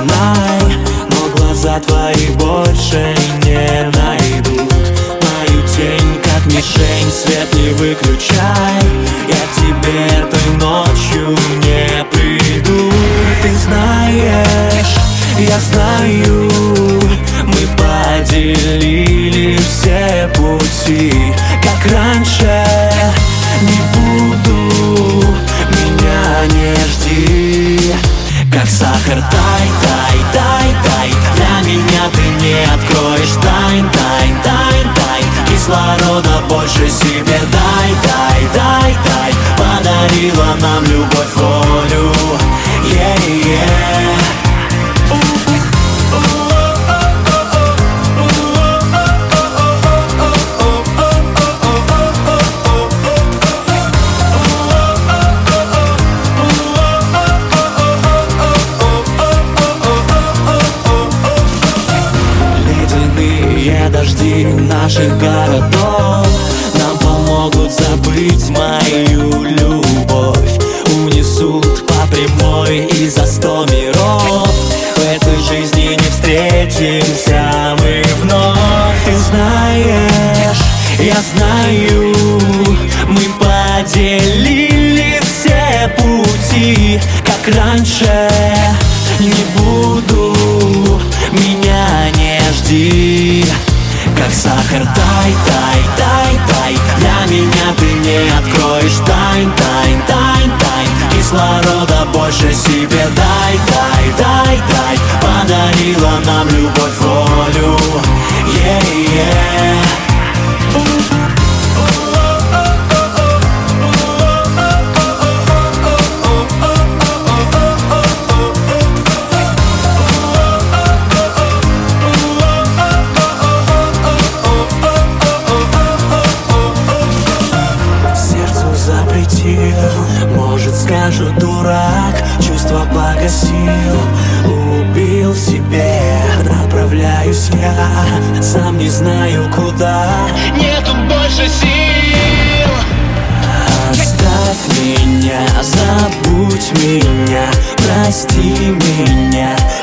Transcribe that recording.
знай, но глаза твои больше не найдут мою тень, как мишень, свет не выключай. Я к тебе этой ночью не приду. Ты знаешь, я знаю, мы поделили все пути, как раньше. Не буду, меня не жди, как сахар, тай, тай, тай, тай. Для меня ты не откроешь тайн, тайн, тайн, тайн. Кислорода больше себе дай, дай, дай, дай. Подарила нам любовь, волю, yeah. Дожди наших городов нам помогут забыть мою любовь. Унесут по прямой и за 100 миров. В этой жизни не встретимся мы вновь. Ты знаешь, я знаю, мы поделили все пути, как раньше. Не буду, меня не жди, как сахар, тай, тай, тай, тай. Для меня ты не откроешь тайн, тайн, тайн, тайн. Кислорода больше себе дай, дай, дай, дай. Подарила нам любовь, волю, yeah. Может, скажу, дурак, чувства погасил, убил в себе. Направляюсь я, сам не знаю куда, нету больше сил. Оставь меня, забудь меня, прости меня.